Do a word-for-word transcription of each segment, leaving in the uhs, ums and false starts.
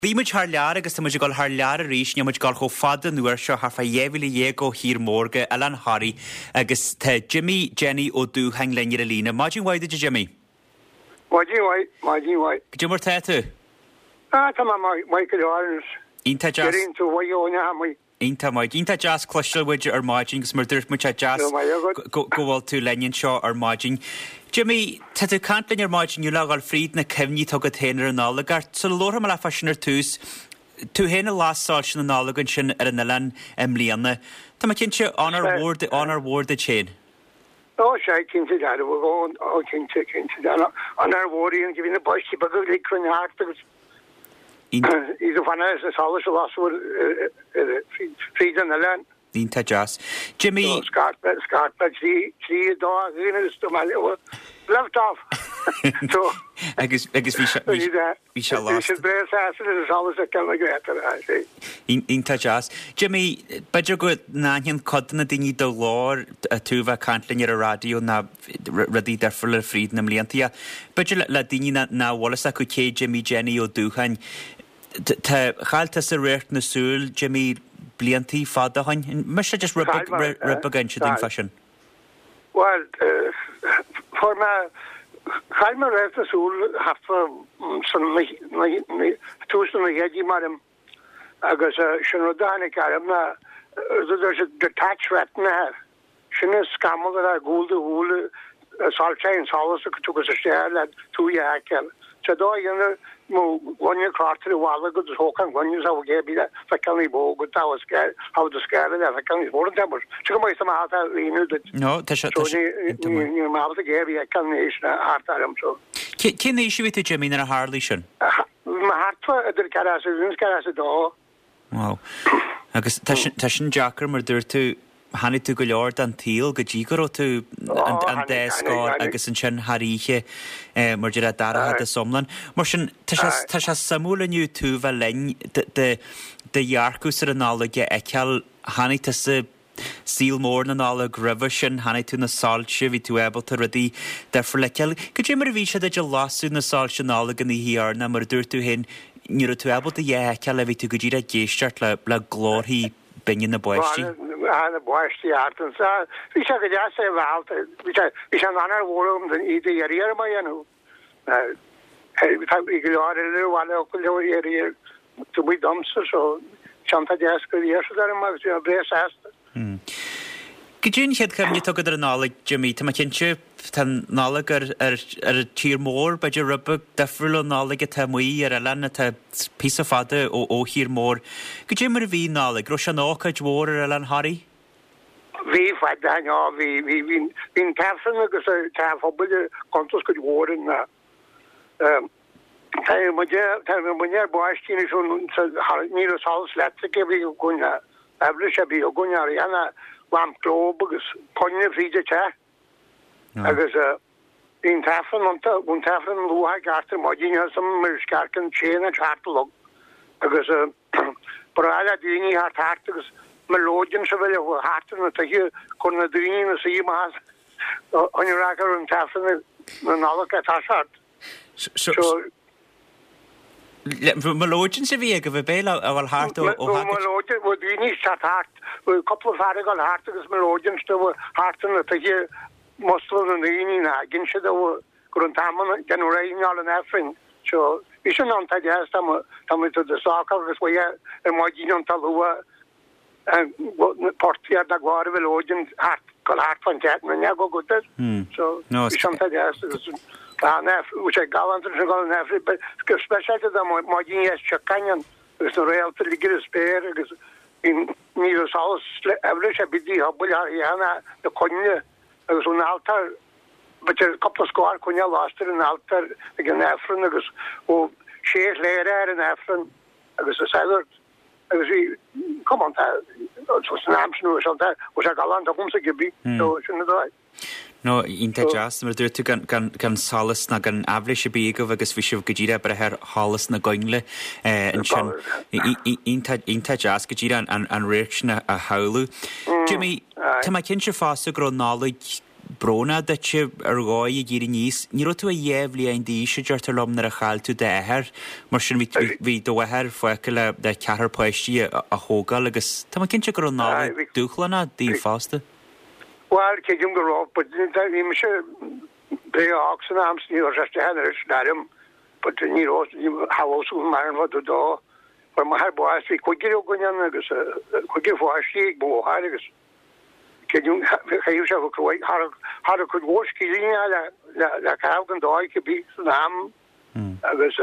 Bhí muid thar lear agus tá muid gáil thar lear a rís ne muid gáil cho fada nuair seo thar fa dhéhfuil dhé go hir mórga Alan Harry agus tá Jimmy Jenny ó dú hang leir a lína. Máidín waide de Jimmy? Máidín waid, máidín waid. Go mar tá tú? Ah, tá má Michael Arns. Ínta jazz. Gerín tú waidóna ha mui. Ínta maid. Ínta jazz cloisteil waide ar máidín gus mar dúirt muid jazz go bhfuil tú leinn seo ar máidín. Jimmy, tá tú cant lein ar máidín nniu leáil fríd na cemhní tugad héanaar an nálagart, so lóra me le fasisinar tús, tú héna lásáil sin na nálagan sin ar an Alan am líana. Tá ma cinnte anar ward anar ward a chain. Oh, sé cinnte dar bh gón ó cinnte cinnte dar anar wardíon go bhína boisí bag le crun hart agus idir fanna is sálas a lasúir fríd an Alan. Ínta jazz. Jimmy... So, Scott, Scott, but she, she, dog, you know, to my little left off. So, agus, agus, vi shall, vi shall lost. This is very fast, and it's always a kind of great, I say. Ínta jazz. Jimmy, beidir go náhian codna dini do lór a túva cantlin ar a radio na radí derfur le fríd na mliantia. Beidir la dini na, na walas a cé Jimmy Jenny ó dúchain. Ta chalta sa réirt na súl, Jimmy, bliantí fada hain. Mas sé just rubba gan si din fashion? Well, uh, for my Chaim ar réit asúl hafa túsan na héadí marim agus sin rodánig arim na there's a detached retina sinna scamal ar a gúlda húla saltein salas a tugus a stéir le túi a hekel. So dó yna mo gwanya kvartir wala go hókan gwanya sa gebi da fakani bo go ta was scared how the scared da fakani more than much. So mo isa ma hata inu that. No, ta sha ta. Ni ma hata gebi I can is hata am so. Kin issue with Jimmy na Harley shin. Ma hata der karas is karas do. Wow. Agus ta ta shin jacker mar dur tu Hanny tú go leor an tíl go ddígur ó tú an déscáil agus an sin haríche mar dira dara a somlan. Mar sin tá sé samúla nniu tú bheith lein de dhearcús ar an nálaige eiceal hanny tá sa síl mór na nála gribh sin hanny tú na sáilte bhí tú ebalta rudí derfur leiceal. Go dé mar a bhí sé de lasú na sáilte nálaga na hiarna mar dúir tú hen níor tú ebalta eiceal a bhí tú go ddíra géisteart le glórthaí binne na boistí. Aan de boistie arten sa wie zeg ja se waalt wie zeg wie zijn ander woorden dan ieder jaar maar ja nu eh ik jaar er wel ook wel hier te bij damse zo chanta jas kun je zo daar maar zo brees hast Gijin het kan je toch er nalig Jimmy te makintje tan nalig er er er tier more bij je rubber de full nalig te mooi er Alan te piece of fade o o hier more Gijin maar wie nalig Roshanaka jwor Alan Harry Wie fad dan ja wie wie wie in persen dus ta voorbeeld kontos kun worden na ehm Hij moet je, hij moet je boeien is zo'n niet als alles laten. Ik heb je kunnen, heb je je kunnen Ariana, want kloppen is konje vrije tja. Dus in tafen want want tafen hoe hij gaat er maar je hebt een merkskarken chain en hartelog. Dus vooral die niet hard hard dus melodieën zo wel hard en dat je kon dringen zie je maar on je raker en tafen en alle katasat. So Melodien se vi go béla a bhil hart ó melodien wo die niet staat hart we couple varig al hartiges melodien sto harten dat je mostel en die na gin se do gruntamen generation al en afring so is een aantal jaar stam dan met de soccer dus we en maar die aantal hoe en portier da guarda melodien hart kol hart van jet men ja go goed dat so is een aantal jaar Ah, nef, which I gallant and go nef, but especially the margin yes chakanyan is the real to get spare because in neither sauce average a bit the yana the konya was an altar but a couple of square konya lost an altar again afron because oh share later and afron was a salad was come on that was an option or something was a gallant of comes to be so shouldn't do No, ínta jazz, mar dúirtu gan salas na gan aflis a bígah agus bhí sibh go ddíra bre ar hálas na goingle an sin ínta jazz go ddíra an réirsna a haulú. Jimmy, tá mai cin se fása gro nálaigh brona dat se ar gáid a géirí níos, ní tú a dhéhlí ein dí se deirtar lom nar a chail tú déthir, mar sin bhí dóhir foice le de cethar poisttí a hógal agus tá cinnte gur ná dúchlanna dí fásta? Well, céim go rá, but bhí me se bé ásan ams ní or se henir snárim, but ní rá haású mar an fod dá, par ma har báis hí chuigir gonnean agus chuigir fáistí bóáir agus céim chaú se chuig har a chud bhórcí líine le cah an dáid go bí san am agus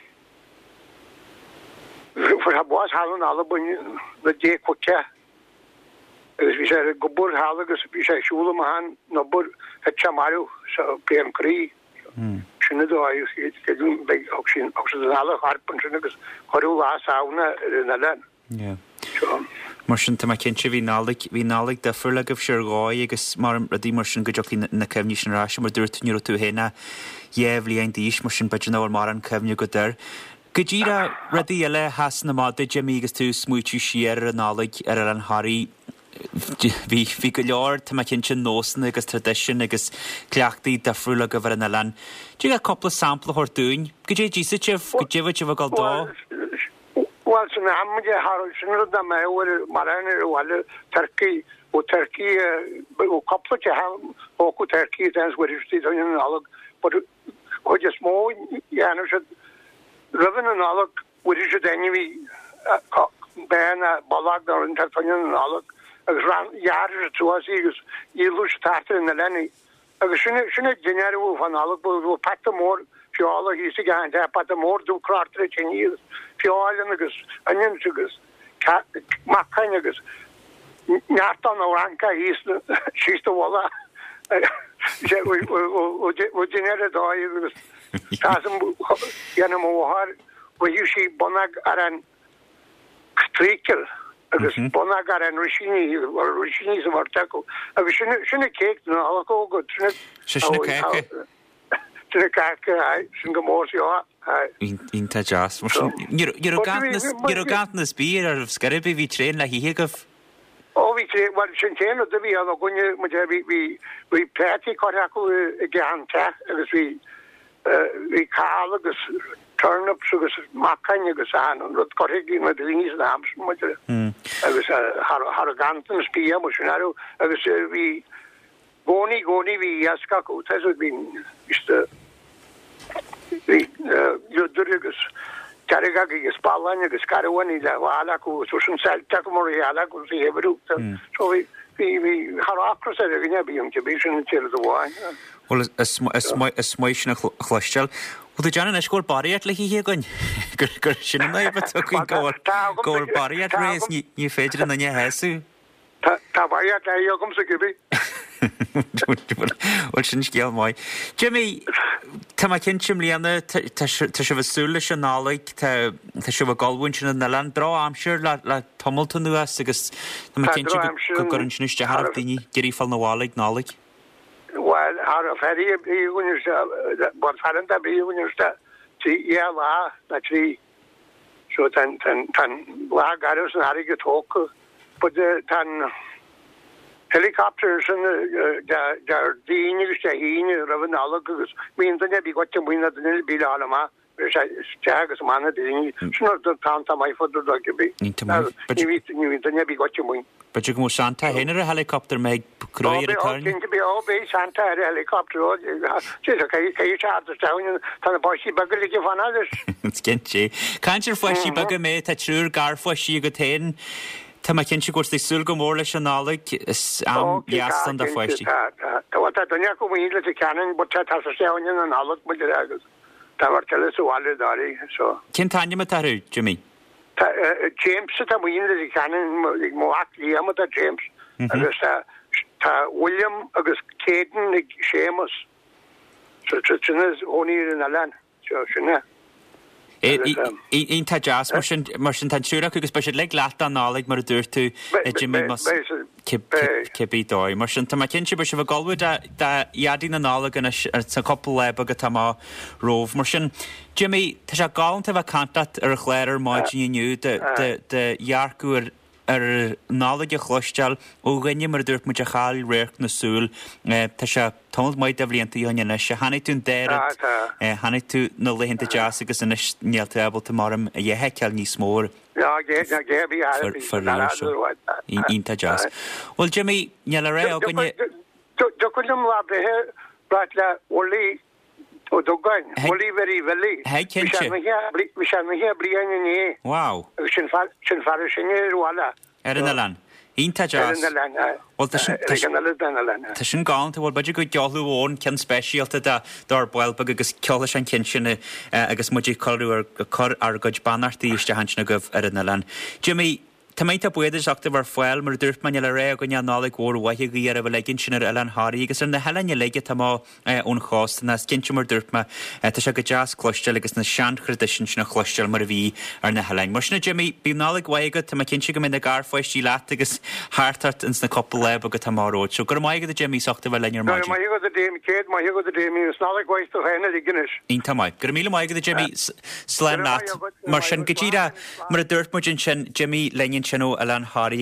for ha báis hallan alla buin le dé chuce agus bhí sé go bur hall agus bhí sé siúla han nó bur het chamarú sa P M Crí sinna dáid céún be sin sin alla harpan sin agus choú lá saona na len. Mar sin tá cinnte bhí nálaigh hí nálaigh de furla goh sear gáid agus mar a dtí mar sin go deoch na cemhní sin rá mar dúirtú tú héna dhéhlí ein díos mar sin beidir náhar mar an cemhne go dir. Go ddíra radí eile has na máda Jimmy agus tú smuitiú siar a nálaigh ar an Harí hí go leor tá cinnte nósanna agus tradition agus cleachtaí de furla go bhar an eile. Dí a coppla sampla hortúin, go dé dísa tíh go ddíhah tíh gáil dá? Well, so I'm going to have a mayor, Marana, or Turkey, or Turkey, or couple to have, or Turkey, that's where it's still in all, but or just more, yeah, and should live in an all, which is anyway, ban a Ballag or in Tarpanian and all, as round yards to us, you lose started in the Lenny. I was shouldn't generate one all, but pack the more. Fiála hí sig an pat a mór dú crátri chinníos, fiálan agus onions agus macain agus neartan ó ranca hís sísta bhla ó dinere dáid agus tásam dhéanam óhar bhú sí bonag ar an stríkel agus bonag ar an risíní or risíní sa marteco agus sinna céic na alacó go sinna céice Sinna céice sin go mór sí á Ínta jazz Níor gantnas bí ar scaribí hí tréin le hí goh ó bhí tré war sin téan a bhí an gunne mu bhí bhí plétí choir acu i gceanta agus bhí bhí cá agus turnips agus macain agus an an rud choirigí na dlíní na hams mu agus har a gantan spí mu sin aú agus bhí gcónaí gcónaí bhí asca acu te bhí iste bhí dúir agus Carriga agus Ballan agus Carwani le bhla acu sú sin selta go mar eala go sí hebrúta so bhí bhí haracras a gine bíon te bí sin tíir a bháin. Well is smuisina chluisteil. Bú John na scór bariad le hí goin gur sin na ggóir bariad rééis ní féidir na ne heú. Tá bariad le gom sa gubí. Bhil sin scéal mai. Jimmy, tá cin sim líana tá se bhsúla se nálaigh tá se bh galbhain sin na le rá amsir le tomulta nuas agus go gur an siniste Harbh daoine geífal na bhálaigh nálaigh. Well, har a ferry bíúniste bar feranta bíúniste tí é lá na trí so tan tan tan lá garús an harig tóca but tan helicopters an dar díine agus te híine ra nála agus míon tan bí gote muoine den bí alama tegus manna díine sinna tanta mai fodur do bí ní tan bí gote muoin. But you go Santa Henry helicopter make cry return. Oh, to be all be Santa helicopter. Just okay, you charge the town and the bossy bugger like one others. It's kinchi. Can't you flashy bugger me to true gar flashy go ten. Tama kinchi goes the sul go more le shanalik is am yes on the flashy. What I don't know come in the cannon but that has a sound and all look with the agus. Tamar tell us all the dari so. Kintanya mataru Jimmy. James tá muoine i canan móach líam a James agus tá William agus Caden ag Seamus sinna óníir in a lean sinna. Ínta jazz mar sin tan siúra agus be le leat an nálaigh mar a dúir tú Jimmy mas cibí dóid. Mar sin tá cin si be se bh galú iadí na nálaigh sa coppla le agad tá má rómh mar sin. Jimmy, tá sé gáanta bh cantat ar a chléir maidíniu de dhearcúir ar nálaige chluisteal ó gine mar dúirt mu a chaáil réirt nasúl tá se Tá maid a bblionanta dhéine se hanig tún déad hanig tú nó lehénta jazz agus in nealtabal marm a dhéthe ceall níos mór ínta jazz. Well Jimmy neall ré á gonne Jokulum wa bethe brat le olí ó dogain olí verí velí vi se me blian ní Wow sin sin far sinné wala Er in land. Ínta jazz. Tá sin gáanta bhil beidir go dealúón cin speisialta dar builba agus ceala an cin sinna agus muidir choú ar ar goid banartaí iste hansna goh ar na land. Jimmy, tá méid a buidir seachta bhar foiil mar dúirt man le ré go neannála ghór waithe go ar a bh leginn sin ar Ellen Harry agus ar na heine leige tá ón chásta na cinse mar dúirtma tá se go jazz cloisteil agus na sean chreidisisin sin na chloisteil mar a bhí ar na helein. Mar sinna Jimmy bí nála waige tá cinse go na gar foiistí leat agus háart ins na coppla le agus tá máróid. So gur maigad a Jimmy seachta bh lear mar. Mai go a déim céad mai go a déimi nála ghaiste héna i gginis. Ínta maid. Gur míle maigad a Jimmy sleim leat mar sin gotíra mar a dúirt mu sin Jimmy leinn sin ó Ellen Harry